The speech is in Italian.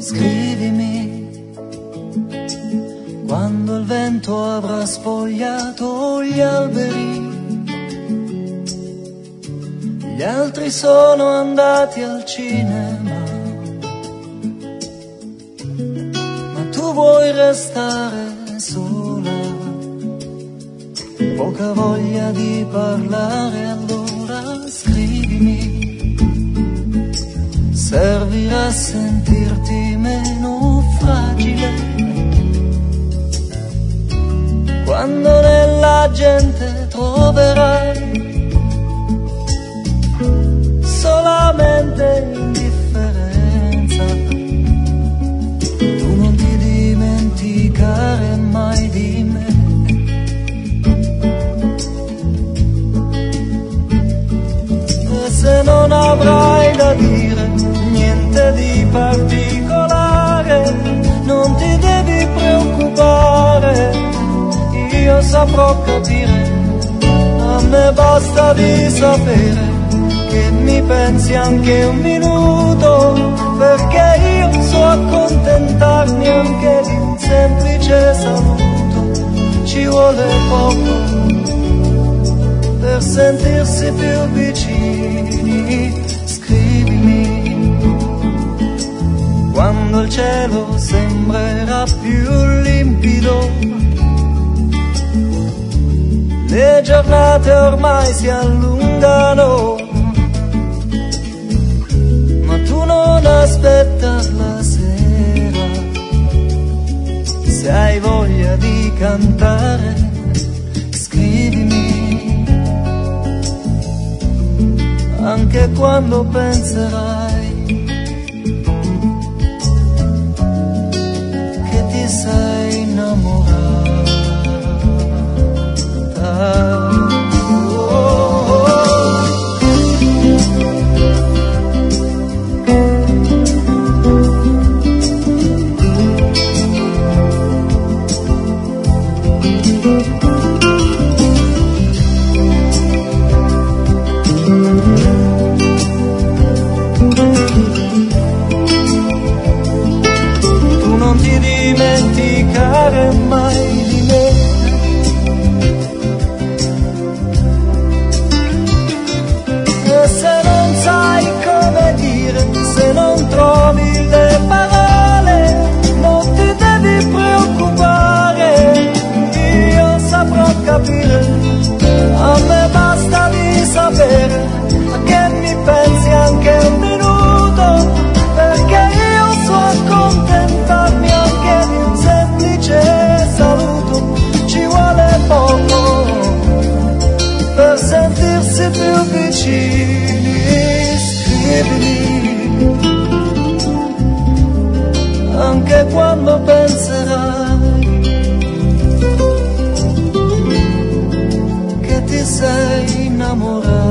Scrivimi quando il vento avrà spogliato gli alberi, gli altri sono andati al cinema, ma tu vuoi restare sola, poca voglia di parlare, allora scrivimi. Servirà a sentirti meno fragile quando nella gente troverai solamente indifferenza. Tu non ti dimenticare mai di me. E se non avrai da dire niente di particolare, non ti devi preoccupare, io saprò capire. A me basta di sapere che mi pensi anche un minuto, perché io so accontentarmi anche di un semplice saluto. Ci vuole poco per sentirsi più vicini. Scrivimi quando il cielo sembrerà più limpido, le giornate ormai si allungano, ma tu non aspetta la sera. Se hai voglia di cantare, scrivimi, anche quando penserai che ti sei innamorata. Tu non ti dimenticare mai di me. E se non sai come dire, se non trovi le parole, non ti devi preoccupare, io saprò capire. A me basta di sapere che mi pensi anche un minuto, perché io so accontentarmi anche di un semplice saluto. Ci vuole poco per sentirsi più vicini. Scrivimi anche quando penserai che ti sei innamorato.